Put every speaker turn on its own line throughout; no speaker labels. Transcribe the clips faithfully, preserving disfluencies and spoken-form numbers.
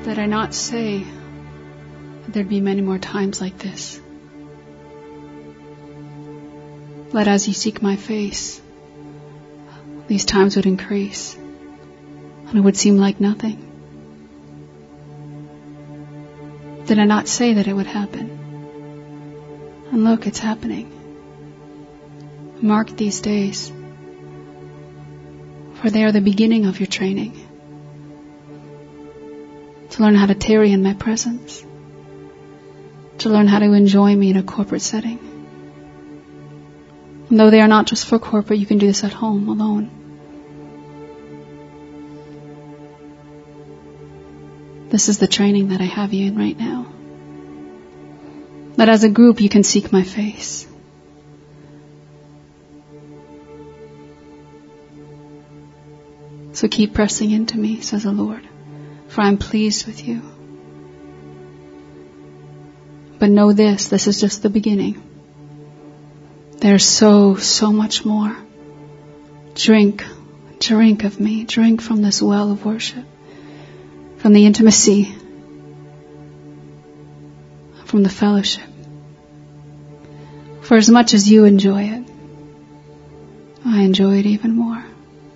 Did I not say there'd be many more times like this? That as you seek my face, these times would increase, and it would seem like nothing. Did I not say that it would happen? And look, it's happening. Mark these days, for they are the beginning of your training, to learn how to tarry in my presence, to learn how to enjoy me in a corporate setting. And though they are not just for corporate, you can do this at home alone. This is the training that I have you in right now. That as a group you can seek my face. So keep pressing into me, says the Lord, for I'm pleased with you. But know this, this is just the beginning. There's so, so much more. Drink, drink of me, drink from this well of worship, from the intimacy, from the fellowship. For as much as you enjoy it, I enjoy it even more.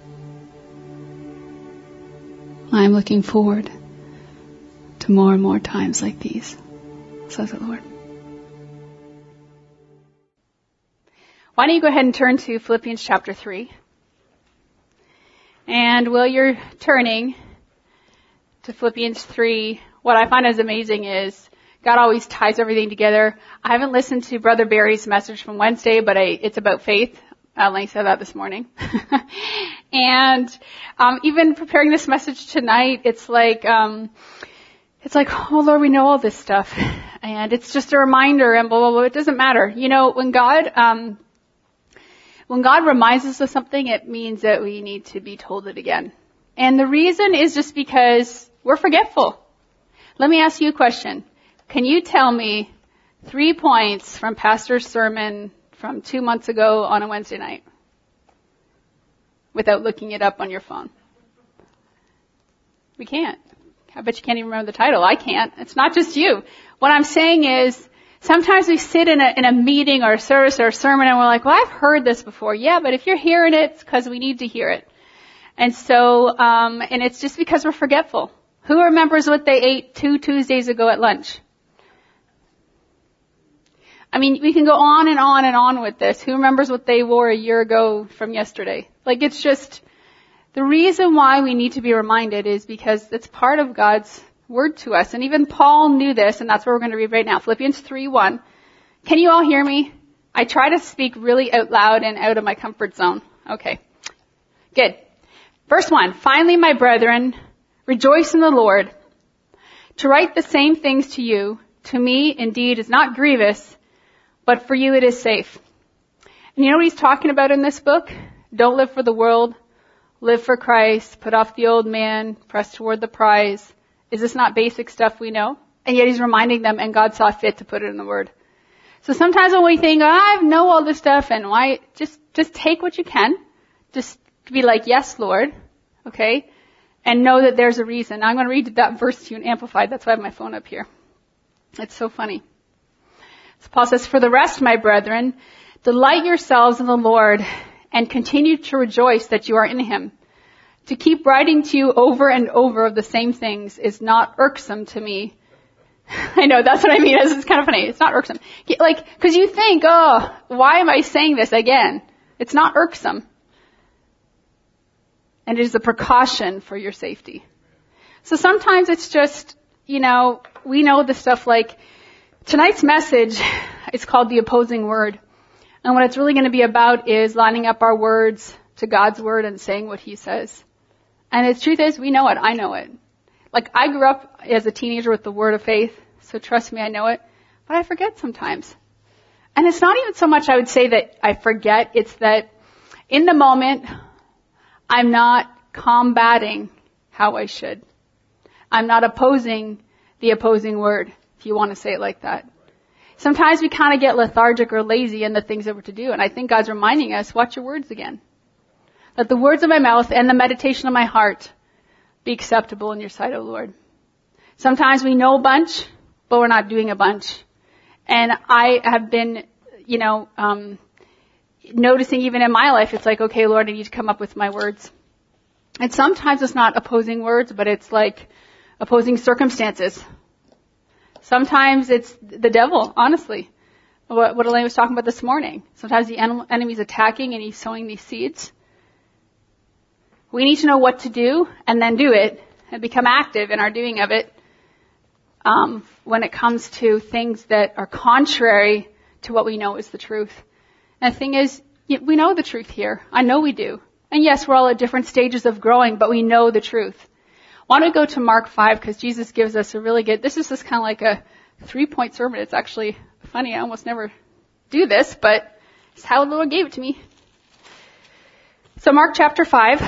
I am looking forward to more and more times like these, says the Lord.
Why don't you go ahead and turn to Philippians chapter three. And while you're turning to Philippians three, what I find is amazing is God always ties everything together. I haven't listened to Brother Barry's message from Wednesday, but I, it's about faith. Eleni said that this morning. and um, even preparing this message tonight, it's like, um, it's like, oh Lord, we know all this stuff, and it's just a reminder, and blah blah blah. It doesn't matter, you know. When God, um, when God reminds us of something, it means that we need to be told it again. And the reason is just because we're forgetful. Let me ask you a question. Can you tell me three points from Pastor's sermon from two months ago on a Wednesday night without looking it up on your phone? We can't. I bet you can't even remember the title. I can't. It's not just you. What I'm saying is, sometimes we sit in a, in a meeting or a service or a sermon and we're like, well, I've heard this before. Yeah, but if you're hearing it, it's because we need to hear it. And so, um, and it's just because we're forgetful. Who remembers what they ate two Tuesdays ago at lunch? I mean, we can go on and on and on with this. Who remembers what they wore a year ago from yesterday? Like, it's just, the reason why we need to be reminded is because it's part of God's word to us. And even Paul knew this, and that's what we're going to read right now. Philippians three one. Can you all hear me? I try to speak really out loud and out of my comfort zone. Okay. Good. Verse one. Finally, my brethren, rejoice in the Lord. To write the same things to you, to me indeed is not grievous, but for you it is safe. And you know what he's talking about in this book? Don't live for the world. Live for Christ. Put off the old man. Press toward the prize. Is this not basic stuff we know? And yet he's reminding them, and God saw fit to put it in the Word. So sometimes when we think, oh, I know all this stuff, and why, just, just take what you can. Just be like, yes, Lord. Okay? And know that there's a reason. Now I'm going to read that verse to you in Amplified. That's why I have my phone up here. It's so funny. So Paul says, for the rest, my brethren, delight yourselves in the Lord and continue to rejoice that you are in Him. To keep writing to you over and over of the same things is not irksome to me. I know, that's what I mean. It's kind of funny. It's not irksome. Like, because you think, oh, why am I saying this again? It's not irksome. And it is a precaution for your safety. So sometimes it's just, you know, we know the stuff like, tonight's message is called The Opposing Word. And what it's really going to be about is lining up our words to God's Word and saying what He says. And the truth is, we know it. I know it. Like, I grew up as a teenager with the Word of faith, so trust me, I know it. But I forget sometimes. And it's not even so much I would say that I forget. It's that in the moment, I'm not combating how I should. I'm not opposing the opposing word, if you want to say it like that. Sometimes we kind of get lethargic or lazy in the things that we're to do. And I think God's reminding us, watch your words again. Let the words of my mouth and the meditation of my heart be acceptable in your sight, O Lord. Sometimes we know a bunch, but we're not doing a bunch. And I have been, you know, um, noticing even in my life, it's like, okay, Lord, I need to come up with my words. And sometimes it's not opposing words, but it's like opposing circumstances. Sometimes it's the devil, honestly. What, what Elaine was talking about this morning. Sometimes the en- enemy's attacking and he's sowing these seeds. We need to know what to do and then do it and become active in our doing of it um, when it comes to things that are contrary to what we know is the truth. And the thing is, we know the truth here. I know we do. And yes, we're all at different stages of growing, but we know the truth. Why don't we go to Mark five, because Jesus gives us a really good, this is just kind of like a three-point sermon. It's actually funny. I almost never do this, but it's how the Lord gave it to me. So Mark chapter five,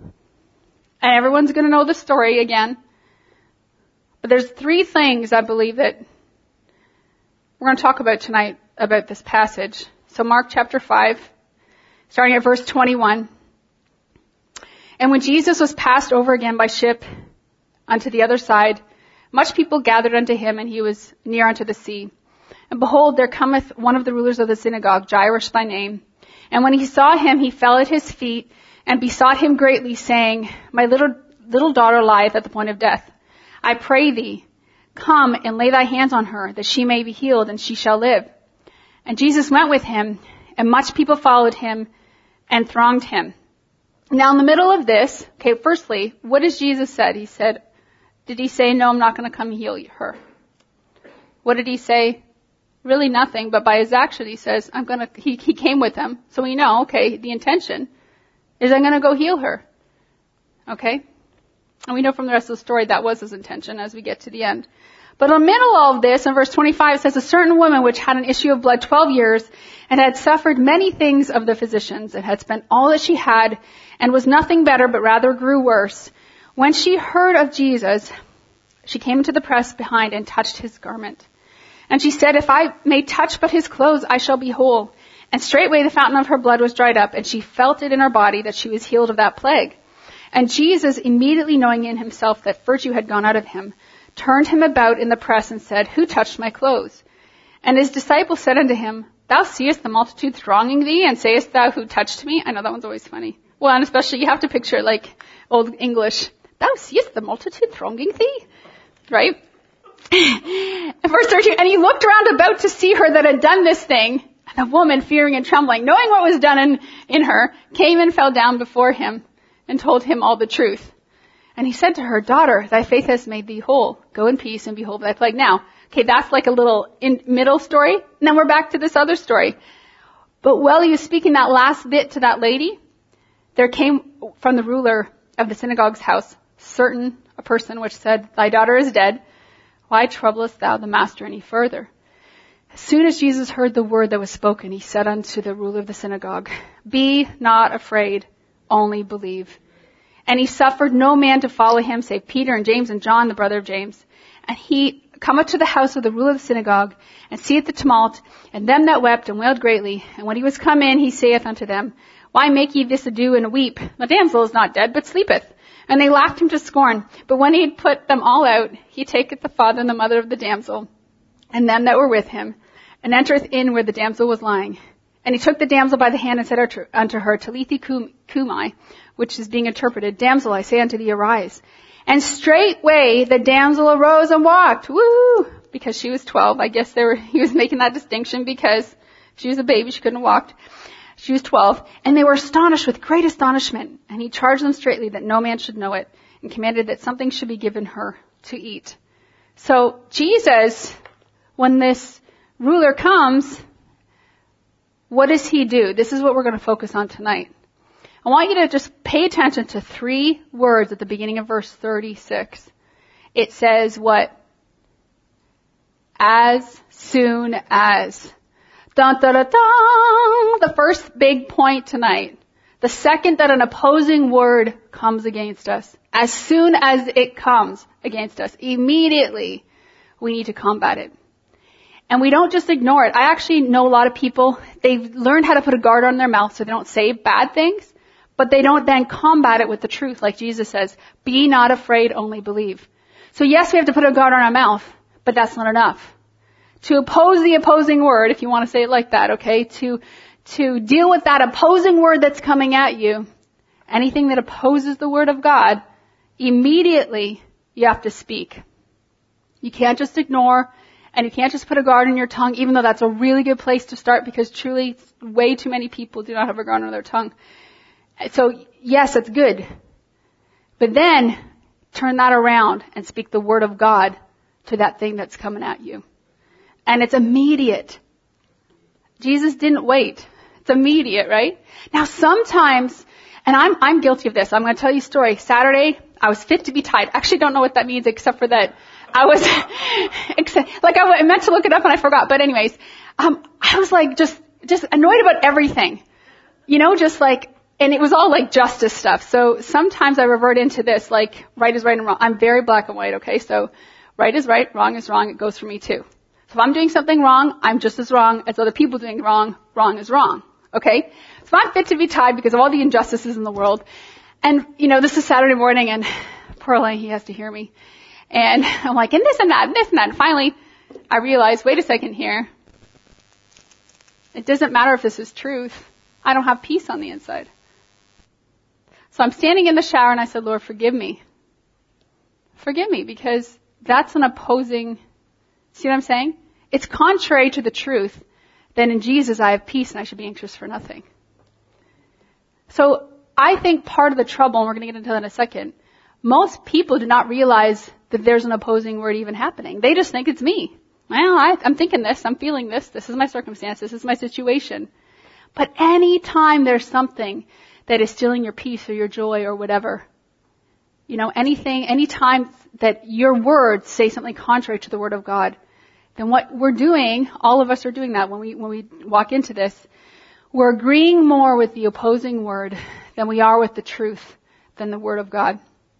and everyone's going to know the story again. But there's three things I believe that we're going to talk about tonight about this passage. So Mark chapter five, starting at verse twenty-one. And when Jesus was passed over again by ship unto the other side, much people gathered unto him, and he was near unto the sea. And behold, there cometh one of the rulers of the synagogue, Jairus by name. And when he saw him, he fell at his feet and besought him greatly, saying, My little little daughter lieth at the point of death. I pray thee, come and lay thy hands on her, that she may be healed, and she shall live. And Jesus went with him, and much people followed him and thronged him. Now in the middle of this, okay, firstly, what does Jesus said? He said, did he say, no, I'm not going to come heal her? What did he say? Really nothing, but by his action he says, I'm going to, he, he came with him. So we know, okay, the intention is I'm going to go heal her. Okay? And we know from the rest of the story that was his intention as we get to the end. But in the middle of all this, in verse twenty-five, it says, a certain woman which had an issue of blood twelve years and had suffered many things of the physicians and had spent all that she had and was nothing better but rather grew worse. When she heard of Jesus, she came into the press behind and touched his garment. And she said, if I may touch but his clothes, I shall be whole. And straightway the fountain of her blood was dried up, and she felt it in her body that she was healed of that plague. And Jesus, immediately knowing in himself that virtue had gone out of him, turned him about in the press and said, who touched my clothes? And his disciples said unto him, thou seest the multitude thronging thee, and sayest thou, who touched me? I know that one's always funny. Well, and especially you have to picture it like old English. Thou seest the multitude thronging thee? Right? Verse thirteen, and he looked round about to see her that had done this thing. And the woman, fearing and trembling, knowing what was done in, in her, came and fell down before him and told him all the truth. And he said to her, daughter, thy faith has made thee whole. Go in peace and behold thy plague. Now, okay, that's like a little in, middle story. And then we're back to this other story. But while he was speaking that last bit to that lady, there came from the ruler of the synagogue's house certain a person which said, thy daughter is dead. Why troublest thou the master any further? As soon as Jesus heard the word that was spoken, he said unto the ruler of the synagogue, be not afraid, only believe. And he suffered no man to follow him, save Peter and James and John, the brother of James. And he cometh to the house of the ruler of the synagogue, and seeth the tumult, and them that wept and wailed greatly. And when he was come in, he saith unto them, why make ye this ado and weep? The damsel is not dead, but sleepeth. And they laughed him to scorn. But when he had put them all out, he taketh the father and the mother of the damsel, and them that were with him, and entereth in where the damsel was lying. And he took the damsel by the hand and said unto her, Talitha cumi, which is being interpreted, damsel, I say unto thee, arise. And straightway the damsel arose and walked. Woo! Because she was twelve. I guess they were, he was making that distinction because she was a baby. She couldn't have walked. She was twelve. And they were astonished with great astonishment. And he charged them straitly that no man should know it, and commanded that something should be given her to eat. So Jesus, when this ruler comes, what does he do? This is what we're going to focus on tonight. I want you to just pay attention to three words at the beginning of verse thirty-six. It says what? As soon as. Dun, dun, dun, dun. The first big point tonight. The second that an opposing word comes against us. As soon as it comes against us, immediately we need to combat it. And we don't just ignore it. I actually know a lot of people, they've learned how to put a guard on their mouth so they don't say bad things, but they don't then combat it with the truth. Like Jesus says, be not afraid, only believe. So yes, we have to put a guard on our mouth, but that's not enough. To oppose the opposing word, if you want to say it like that, okay, to, to deal with that opposing word that's coming at you, anything that opposes the word of God, immediately you have to speak. You can't just ignore, and you can't just put a guard on your tongue, even though that's a really good place to start, because truly way too many people do not have a guard on their tongue. So yes, it's good. But then turn that around and speak the word of God to that thing that's coming at you. And it's immediate. Jesus didn't wait. It's immediate, right? Now sometimes, and I'm, I'm guilty of this. I'm going to tell you a story. Saturday, I was fit to be tied. I actually don't know what that means except for that I was, like I meant to look it up and I forgot. But anyways, um, I was like just, just annoyed about everything. You know, just like, and it was all like justice stuff. So sometimes I revert into this, like right is right and wrong. I'm very black and white, okay? So right is right, wrong is wrong. It goes for me too. So if I'm doing something wrong, I'm just as wrong as other people doing wrong. Wrong is wrong. Okay? So I'm fit to be tied because of all the injustices in the world. And, you know, this is Saturday morning and poor Elaine, he has to hear me. And I'm like, and this and that, and this and that. And finally, I realized, wait a second here. It doesn't matter if this is truth. I don't have peace on the inside. So I'm standing in the shower and I said, Lord, forgive me. Forgive me, because that's an opposing, see what I'm saying? It's contrary to the truth. Then in Jesus I have peace and I should be anxious for nothing. So I think part of the trouble, and we're going to get into that in a second, most people do not realize that there's an opposing word even happening. They just think it's me. Well, I, I'm thinking this, I'm feeling this, this is my circumstance, this is my situation. But any time there's something that is stealing your peace or your joy or whatever, you know, anything, any time that your words say something contrary to the word of God, then what we're doing, all of us are doing that when we, when we walk into this, we're agreeing more with the opposing word than we are with the truth, than the word of God.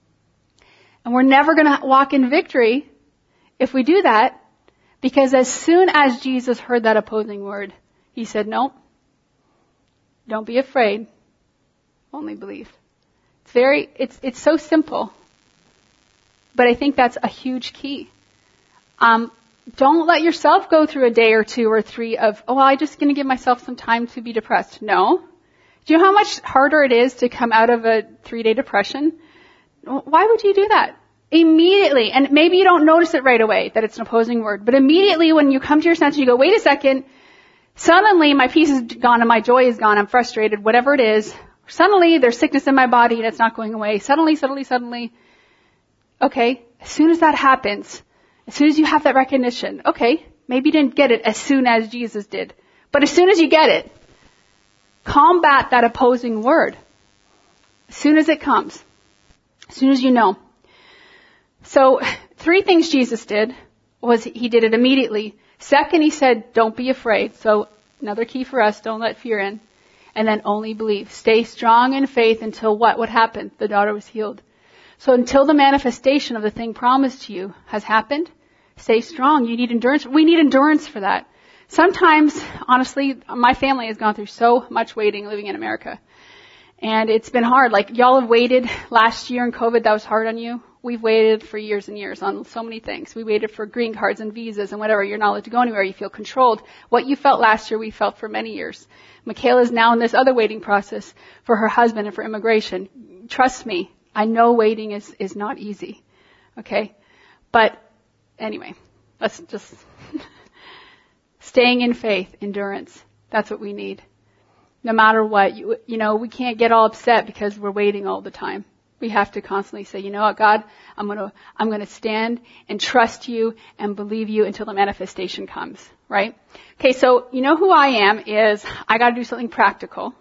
And we're never going to walk in victory if we do that, because as soon as Jesus heard that opposing word, he said, nope, don't be afraid, only believe. It's very, it's, it's so simple, but I think that's a huge key. Um, don't let yourself go through a day or two or three of, oh, I'm just going to give myself some time to be depressed. No. Do you know how much harder it is to come out of a three-day depression? Why would you do that? Immediately, and maybe you don't notice it right away that it's an opposing word, but immediately when you come to your senses, you go, wait a second, suddenly my peace is gone and my joy is gone, I'm frustrated, whatever it is. Suddenly there's sickness in my body and it's not going away. Suddenly, suddenly, suddenly. Okay, as soon as that happens, as soon as you have that recognition, okay, maybe you didn't get it as soon as Jesus did, but as soon as you get it, combat that opposing word. As soon as it comes. As soon as you know. So, three things Jesus did was he did it immediately. Second, he said, don't be afraid. So, another key for us, don't let fear in. And then only believe. Stay strong in faith until what? What happened? The daughter was healed. So until the manifestation of the thing promised to you has happened, stay strong. You need endurance. We need endurance for that. Sometimes, honestly, my family has gone through so much waiting living in America. And it's been hard. Like, y'all have waited last year in COVID, that was hard on you. We've waited for years and years on so many things. We waited for green cards and visas and whatever. You're not allowed to go anywhere. You feel controlled. What you felt last year, we felt for many years. Michaela's now in this other waiting process for her husband and for immigration. Trust me, I know waiting is, is not easy. Okay? But anyway, let's just staying in faith, endurance. That's what we need. No matter what, you, you know, we can't get all upset because we're waiting all the time. We have to constantly say, you know what, God, I'm gonna, I'm gonna stand and trust you and believe you until the manifestation comes, right? Okay, so you know who I am is I gotta do something practical.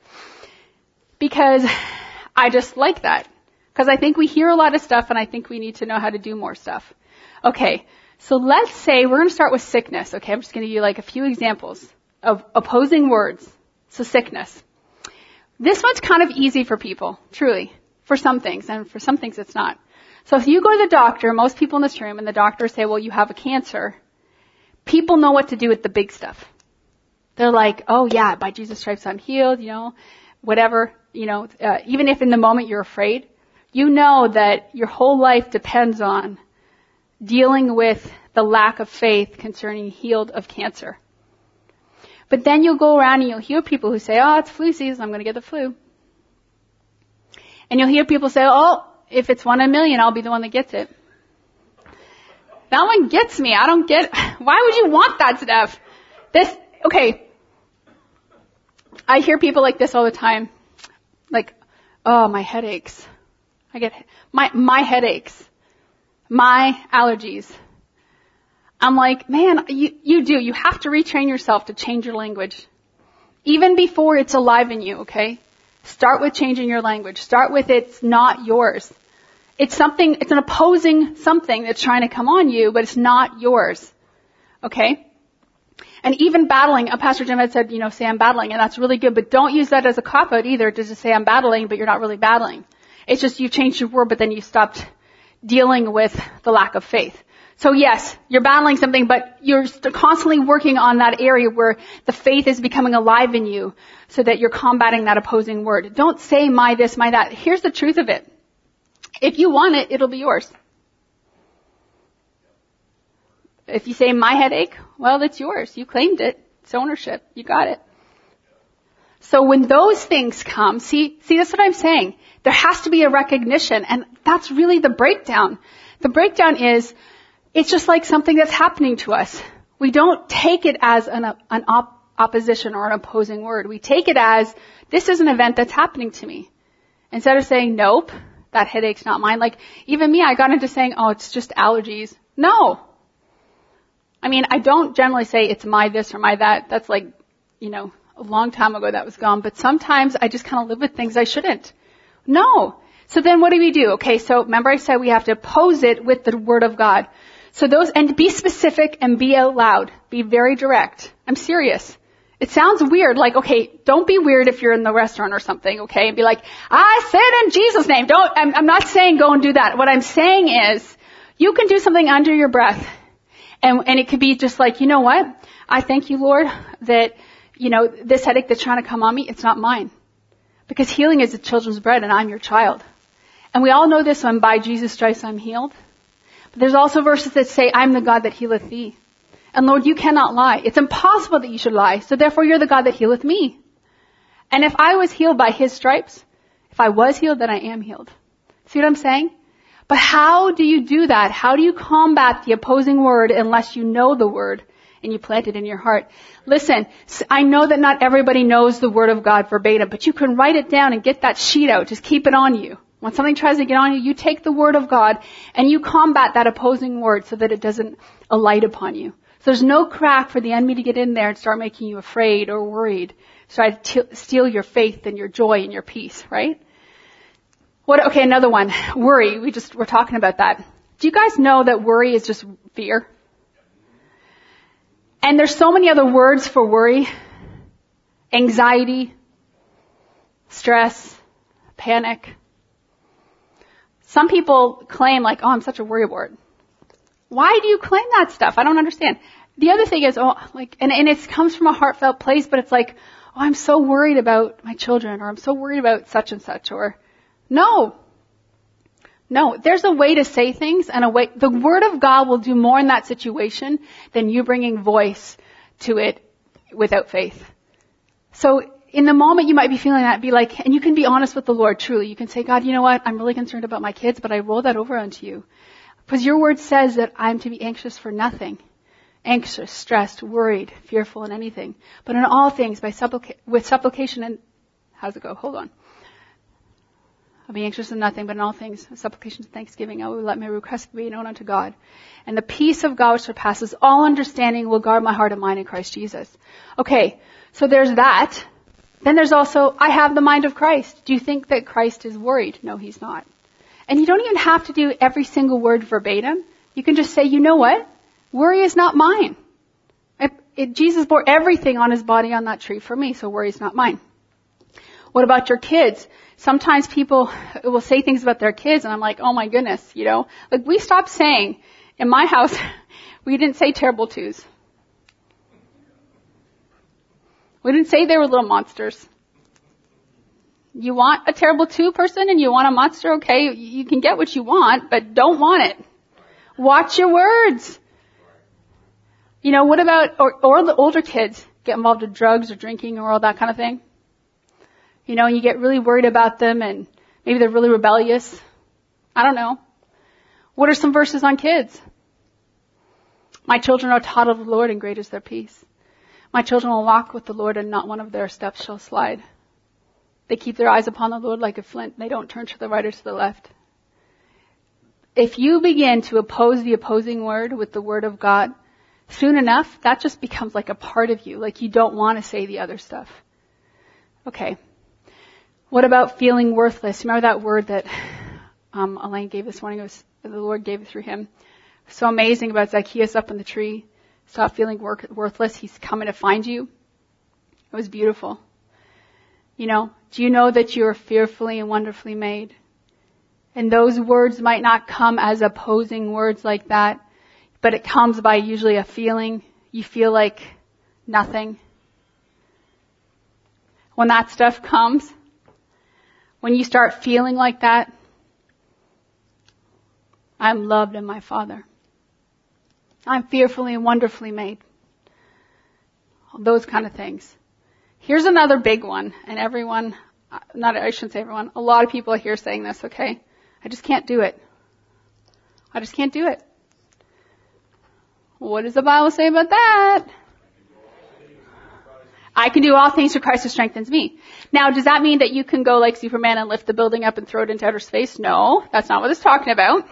Because I just like that. Because I think we hear a lot of stuff and I think we need to know how to do more stuff. Okay, so let's say we're gonna start with sickness, okay? I'm just gonna give you like a few examples of opposing words. So sickness. This one's kind of easy for people, truly. For some things, and for some things it's not. So if you go to the doctor, most people in this room, and the doctor say, well, you have a cancer, people know what to do with the big stuff. They're like, oh yeah, by Jesus' stripes I'm healed, you know, whatever, you know, uh, even if in the moment you're afraid, you know that your whole life depends on dealing with the lack of faith concerning healed of cancer. But then you'll go around and you'll hear people who say, oh, it's flu season, I'm going to get the flu. And you'll hear people say, oh, if it's one in a million, I'll be the one that gets it. That one gets me. I don't get, why would you want that stuff? This, okay. I hear people like this all the time. Like, oh, my headaches. I get, my, my headaches. My allergies. I'm like, man, you, you do. You have to retrain yourself to change your language. Even before it's alive in you, okay? Start with changing your language. Start with it's not yours. It's something, it's an opposing something that's trying to come on you, but it's not yours. Okay? And even battling, uh, Pastor Jim had said, you know, say I'm battling, and that's really good, but don't use that as a cop-out either to just say I'm battling, but you're not really battling. It's just you changed your word, but then you stopped dealing with the lack of faith. So yes, you're battling something, but you're constantly working on that area where the faith is becoming alive in you so that you're combating that opposing word. Don't say my this, my that. Here's the truth of it. If you want it, it'll be yours. If you say my headache, well, it's yours. You claimed it. It's ownership. You got it. So when those things come, see, see, that's what I'm saying. There has to be a recognition, and that's really the breakdown. The breakdown is, it's just like something that's happening to us. We don't take it as an, an op- opposition or an opposing word. We take it as, this is an event that's happening to me. Instead of saying, nope, that headache's not mine. Like, even me, I got into saying, oh, it's just allergies. No. I mean, I don't generally say it's my this or my that. That's like, you know, a long time ago that was gone. But sometimes I just kind of live with things I shouldn't. No. So then what do we do? Okay, so remember I said we have to oppose it with the Word of God. So those, and be specific and be out loud. Be very direct. I'm serious. It sounds weird, like, okay, don't be weird if you're in the restaurant or something, okay? And be like, I said in Jesus' name. Don't, I'm, I'm not saying go and do that. What I'm saying is, you can do something under your breath. And, and it could be just like, you know what? I thank you, Lord, that, you know, this headache that's trying to come on me, it's not mine. Because healing is the children's bread and I'm your child. And we all know this one, by Jesus' stripes I'm healed. But there's also verses that say, I'm the God that healeth thee. And Lord, you cannot lie. It's impossible that you should lie. So therefore you're the God that healeth me. And if I was healed by his stripes, if I was healed, then I am healed. See what I'm saying? But how do you do that? How do you combat the opposing word unless you know the word and you plant it in your heart? Listen, I know that not everybody knows the word of God verbatim, but you can write it down and get that sheet out. Just keep it on you. When something tries to get on you, you take the word of God and you combat that opposing word so that it doesn't alight upon you. So there's no crack for the enemy to get in there and start making you afraid or worried. Try to t- steal your faith and your joy and your peace, right? What? Okay, another one. Worry. We just we're talking about that. Do you guys know that worry is just fear? And there's so many other words for worry. Anxiety, stress, panic. Some people claim like, oh, I'm such a worrywart. Why do you claim that stuff? I don't understand. The other thing is, oh, like, and, and it comes from a heartfelt place, but it's like, oh, I'm so worried about my children, or I'm so worried about such and such, or no. No, there's a way to say things, and a way, the Word of God will do more in that situation than you bringing voice to it without faith. So in the moment you might be feeling that, be like, and you can be honest with the Lord, truly. You can say, God, you know what? I'm really concerned about my kids, but I roll that over onto you. Because your word says that I'm to be anxious for nothing. Anxious, stressed, worried, fearful in anything. But in all things, by supplica- with supplication and, how's it go? Hold on. I'll be anxious in nothing, but in all things, with supplication and thanksgiving, I will let my request be known unto God. And the peace of God which surpasses all understanding will guard my heart and mind in Christ Jesus. Okay, so there's that. Then there's also, I have the mind of Christ. Do you think that Christ is worried? No, he's not. And you don't even have to do every single word verbatim. You can just say, you know what? Worry is not mine. It, it, Jesus bore everything on his body on that tree for me, so worry is not mine. What about your kids? Sometimes people will say things about their kids, and I'm like, oh my goodness, you know. Like, we stopped saying, in my house, we didn't say terrible twos. We didn't say they were little monsters. You want a terrible two person and you want a monster, okay, you can get what you want, but don't want it. Watch your words. You know, what about, or, or the older kids get involved in drugs or drinking or all that kind of thing? You know, and you get really worried about them and maybe they're really rebellious. I don't know. What are some verses on kids? My children are taught of the Lord, and great is their peace. My children will walk with the Lord, and not one of their steps shall slide. They keep their eyes upon the Lord like a flint. They don't turn to the right or to the left. If you begin to oppose the opposing word with the word of God, soon enough, that just becomes like a part of you. Like you don't want to say the other stuff. Okay. What about feeling worthless? Remember that word that um, Elaine gave this morning? It was, the Lord gave it through him. So amazing about Zacchaeus up in the tree. Stop feeling work, worthless. He's coming to find you. It was beautiful. You know, do you know that you are fearfully and wonderfully made? And those words might not come as opposing words like that, but it comes by usually a feeling. You feel like nothing. When that stuff comes, when you start feeling like that, I'm loved in my Father. I'm fearfully and wonderfully made. Those kind of things. Here's another big one, and everyone, not, I shouldn't say everyone, a lot of people are here saying this, okay? I just can't do it. I just can't do it. What does the Bible say about that? I can do all things through Christ who strengthens me. Now, does that mean that you can go like Superman and lift the building up and throw it into outer space? No, that's not what it's talking about.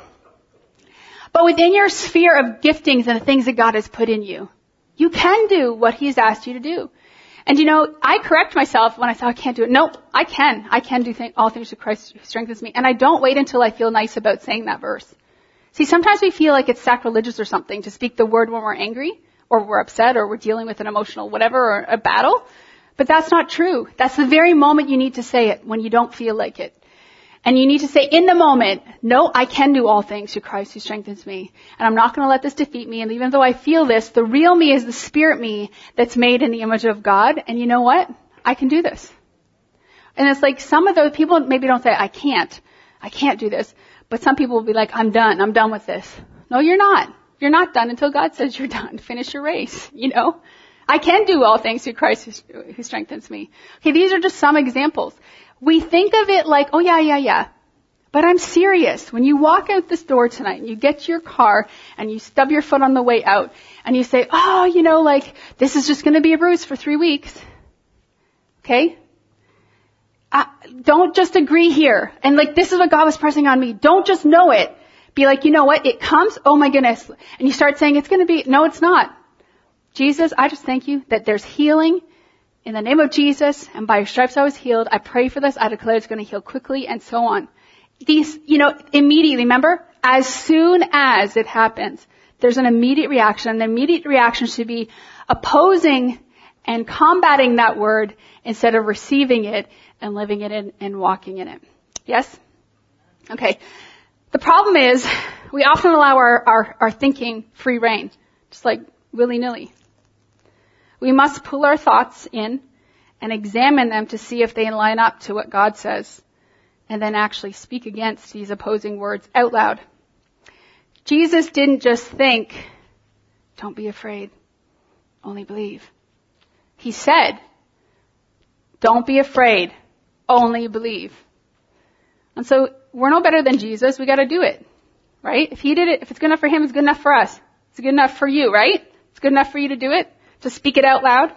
But within your sphere of giftings and the things that God has put in you, you can do what He's asked you to do. And you know, I correct myself when I thought I can't do it. Nope, I can. I can do th- all things through Christ who strengthens me. And I don't wait until I feel nice about saying that verse. See, sometimes we feel like it's sacrilegious or something to speak the word when we're angry or we're upset or we're dealing with an emotional whatever or a battle. But that's not true. That's the very moment you need to say it, when you don't feel like it. And you need to say in the moment, no, I can do all things through Christ who strengthens me. And I'm not going to let this defeat me. And even though I feel this, the real me is the spirit me that's made in the image of God. And you know what? I can do this. And it's like some of those people maybe don't say, I can't. I can't do this. But some people will be like, I'm done. I'm done with this. No, you're not. You're not done until God says you're done. Finish your race, you know. I can do all things through Christ who, who strengthens me. Okay, these are just some examples. We think of it like, oh yeah, yeah, yeah. But I'm serious. When you walk out this door tonight and you get to your car and you stub your foot on the way out and you say, oh, you know, like, this is just going to be a bruise for three weeks. Okay? Uh, don't just agree here. And like, this is what God was pressing on me. Don't just know it. Be like, you know what? It comes. Oh my goodness. And you start saying it's going to be, no, it's not. Jesus, I just thank you that there's healing in the name of Jesus, and by your stripes I was healed. I pray for this. I declare it's going to heal quickly, and so on. These, you know, immediately, remember? As soon as it happens, there's an immediate reaction. And the immediate reaction should be opposing and combating that word instead of receiving it and living it in and walking in it. Yes? Okay. The problem is, we often allow our, our, our thinking free rein, just like willy-nilly. We must pull our thoughts in and examine them to see if they line up to what God says, and then actually speak against these opposing words out loud. Jesus didn't just think, don't be afraid, only believe. He said, don't be afraid, only believe. And so we're no better than Jesus. We got to do it, right? If he did it, if it's good enough for him, it's good enough for us. It's good enough for you, right? It's good enough for you to do it, to speak it out loud.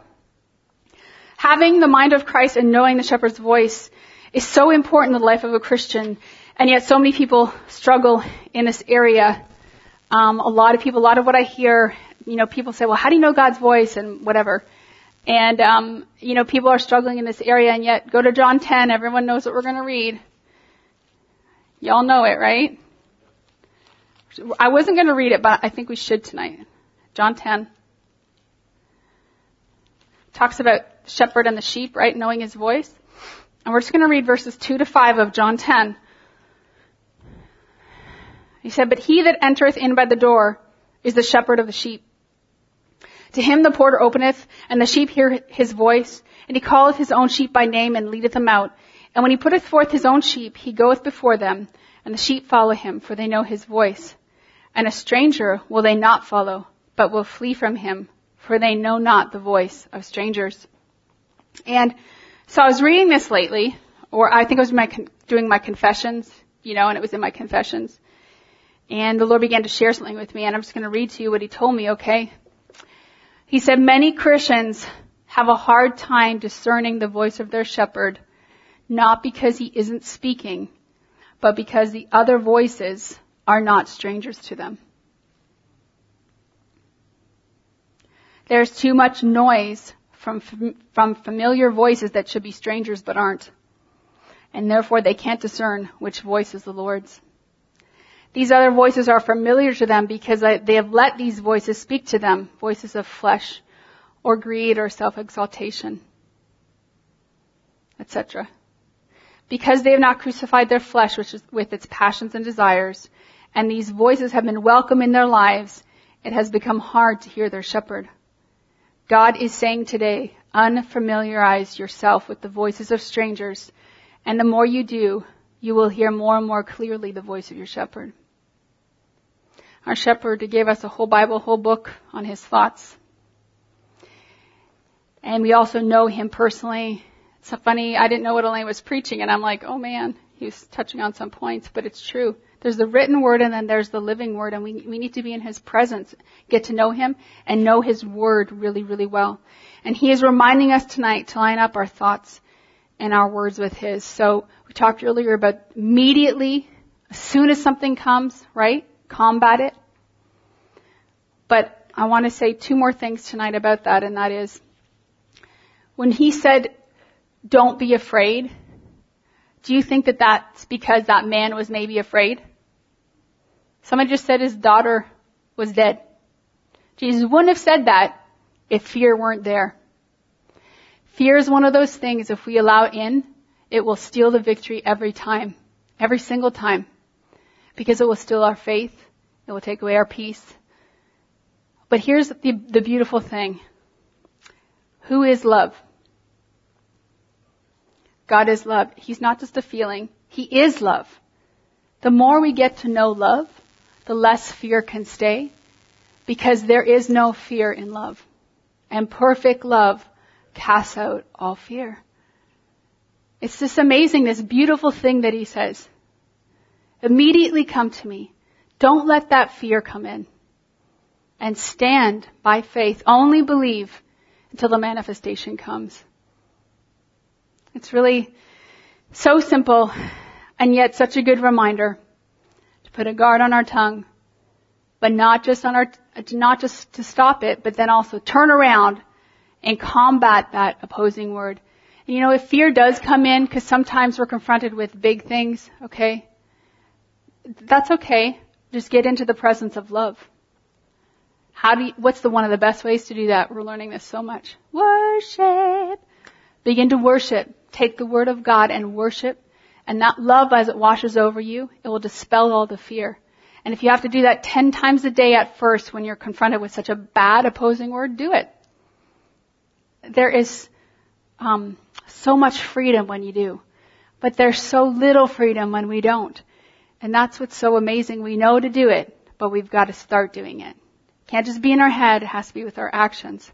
Having the mind of Christ and knowing the shepherd's voice is so important in the life of a Christian, and yet so many people struggle in this area. Um, a lot of people, a lot of what I hear, you know, people say, well, how do you know God's voice and whatever? And, um, you know, people are struggling in this area, and yet go to John ten. Everyone knows what we're going to read. Y'all know it, right? I wasn't going to read it, but I think we should tonight. John ten. Talks about the shepherd and the sheep, right? Knowing his voice. And we're just going to read verses two to five of John ten. He said, but he that entereth in by the door is the shepherd of the sheep. To him the porter openeth, and the sheep hear his voice, and he calleth his own sheep by name, and leadeth them out. And when he putteth forth his own sheep, he goeth before them, and the sheep follow him, for they know his voice. And a stranger will they not follow, but will flee from him, for they know not the voice of strangers. And so I was reading this lately, or I think I was my, doing my confessions, you know, and it was in my confessions. And the Lord began to share something with me, and I'm just going to read to you what He told me, okay? He said, many Christians have a hard time discerning the voice of their shepherd, not because he isn't speaking, but because the other voices are not strangers to them. There's too much noise from, from familiar voices that should be strangers but aren't. And therefore they can't discern which voice is the Lord's. These other voices are familiar to them because they have let these voices speak to them, voices of flesh or greed or self-exaltation, et cetera. Because they have not crucified their flesh which is, with its passions and desires, and these voices have been welcome in their lives, it has become hard to hear their shepherd. God is saying today, unfamiliarize yourself with the voices of strangers, and the more you do, you will hear more and more clearly the voice of your shepherd. Our shepherd gave us a whole Bible, whole book on his thoughts. And we also know him personally. It's so funny, I didn't know what Elaine was preaching, and I'm like, oh man, he was touching on some points, but it's true. There's the written word and then there's the living word, and we, we need to be in his presence, get to know him, and know his word really, really well. And he is reminding us tonight to line up our thoughts and our words with his. So we talked earlier about immediately, as soon as something comes, right, combat it. But I want to say two more things tonight about that, and that is, when he said, don't be afraid, do you think that that's because that man was maybe afraid? Someone just said his daughter was dead. Jesus wouldn't have said that if fear weren't there. Fear is one of those things, if we allow it in, it will steal the victory every time, every single time, because it will steal our faith, it will take away our peace. But here's the, the beautiful thing. Who is love? God is love. He's not just a feeling. He is love. The more we get to know love, the less fear can stay, because there is no fear in love. And perfect love casts out all fear. It's this amazing, this beautiful thing that he says. Immediately come to me. Don't let that fear come in. And stand by faith. Only believe until the manifestation comes. It's really so simple, and yet such a good reminder to put a guard on our tongue, but not just on our, not just to stop it, but then also turn around and combat that opposing word. And you know, if fear does come in, because sometimes we're confronted with big things, okay, that's okay. Just get into the presence of love. How do you, what's the one of the best ways to do that? We're learning this so much. Worship. Begin to worship. Take the word of God and worship. And that love, as it washes over you, it will dispel all the fear. And if you have to do that ten times a day at first when you're confronted with such a bad opposing word, do it. There is um, so much freedom when you do. But there's so little freedom when we don't. And that's what's so amazing. We know to do it, but we've got to start doing it. It can't just be in our head. It has to be with our actions.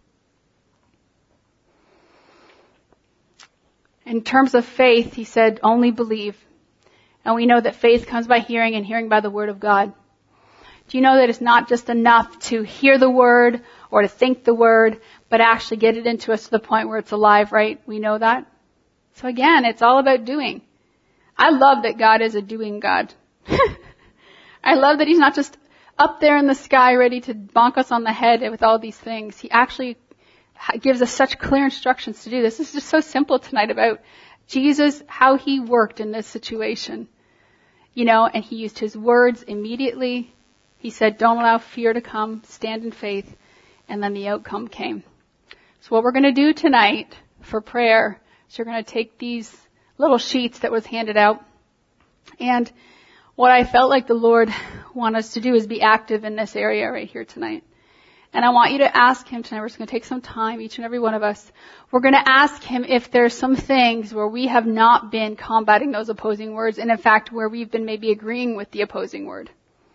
In terms of faith, he said, only believe. And we know that faith comes by hearing, and hearing by the word of God. Do you know that it's not just enough to hear the word or to think the word, but actually get it into us to the point where it's alive, right? We know that. So again, it's all about doing. I love that God is a doing God. I love that he's not just up there in the sky ready to bonk us on the head with all these things. He actually gives us such clear instructions to do this. This is just so simple tonight about Jesus, how he worked in this situation. You know, and he used his words immediately. He said, don't allow fear to come, stand in faith. And then the outcome came. So what we're going to do tonight for prayer is we're going to take these little sheets that was handed out. And what I felt like the Lord wanted us to do is be active in this area right here tonight. And I want you to ask him tonight. We're just going to take some time, each and every one of us. We're going to ask him if there's some things where we have not been combating those opposing words, and in fact, where we've been maybe agreeing with the opposing word.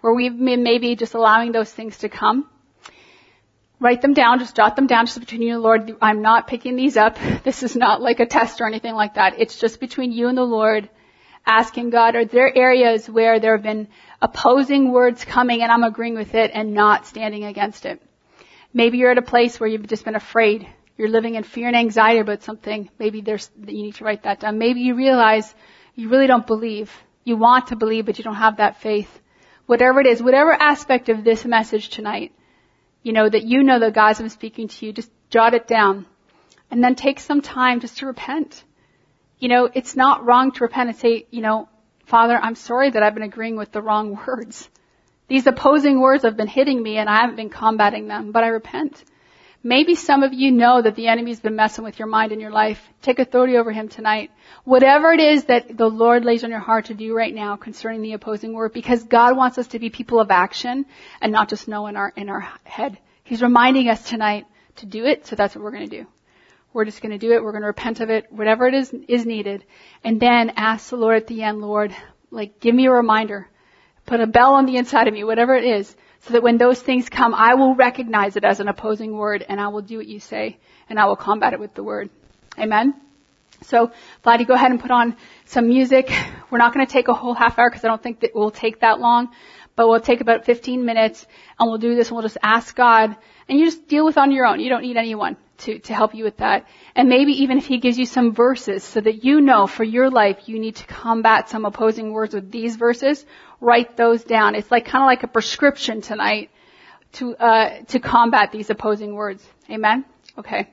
where we've been maybe just allowing those things to come, write them down, just jot them down, just between you and the Lord. I'm not picking these up. This is not like a test or anything like that. It's just between you and the Lord, asking God, are there areas where there have been opposing words coming and I'm agreeing with it and not standing against it? Maybe you're at a place where you've just been afraid. You're living in fear and anxiety about something. Maybe there's, you need to write that down. Maybe you realize you really don't believe. You want to believe, but you don't have that faith. Whatever it is, whatever aspect of this message tonight, you know, that you know that God's been speaking to you, just jot it down. And then take some time just to repent. You know, it's not wrong to repent and say, you know, Father, I'm sorry that I've been agreeing with the wrong words. These opposing words have been hitting me and I haven't been combating them, but I repent. Maybe some of you know that the enemy's been messing with your mind and your life. Take authority over him tonight. Whatever it is that the Lord lays on your heart to do right now concerning the opposing word, because God wants us to be people of action and not just know in our, in our head. He's reminding us tonight to do it, so that's what we're going to do. We're just going to do it. We're going to repent of it, whatever it is, is needed. And then ask the Lord at the end, Lord, like, give me a reminder. Put a bell on the inside of me, whatever it is, so that when those things come, I will recognize it as an opposing word and I will do what you say and I will combat it with the word. Amen? So, Vladdy, go ahead and put on some music. We're not going to take a whole half hour because I don't think that it will take that long, but we'll take about fifteen minutes and we'll do this and we'll just ask God, and you just deal with it on your own. You don't need anyone to, to help you with that. And maybe even if he gives you some verses so that you know for your life you need to combat some opposing words with these verses, write those down. It's like kind of like a prescription tonight to, uh, to combat these opposing words. Amen? Okay.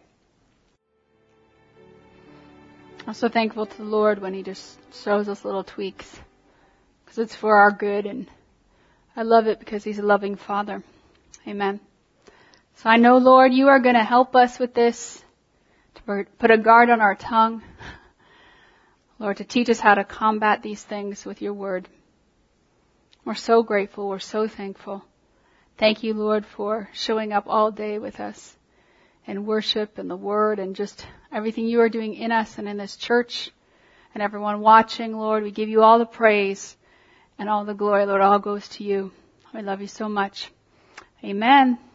I'm so thankful to the Lord when he just shows us little tweaks, because it's for our good, and I love it because he's a loving Father. Amen. So I know, Lord, you are going to help us with this, to put a guard on our tongue. Lord, to teach us how to combat these things with your word. We're so grateful. We're so thankful. Thank you, Lord, for showing up all day with us in worship and the word and just everything you are doing in us and in this church and everyone watching, Lord. We give you all the praise and all the glory, Lord. All goes to you. We love you so much. Amen.